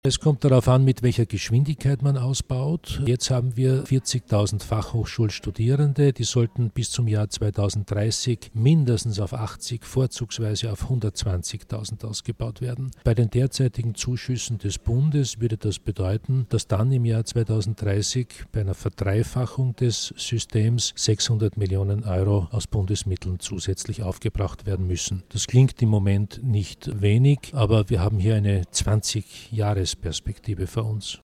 Es kommt darauf an, mit welcher Geschwindigkeit man ausbaut. Jetzt haben wir 40.000 Fachhochschulstudierende. Die sollten bis zum Jahr 2030 mindestens auf 80, vorzugsweise auf 120.000 ausgebaut werden. Bei den derzeitigen Zuschüssen des Bundes würde das bedeuten, dass dann im Jahr 2030 bei einer Verdreifachung des Systems 600 Millionen Euro aus Bundesmitteln zusätzlich aufgebracht werden müssen. Das klingt im Moment nicht wenig, aber wir haben hier eine 20-Jahres-Perspektive für uns.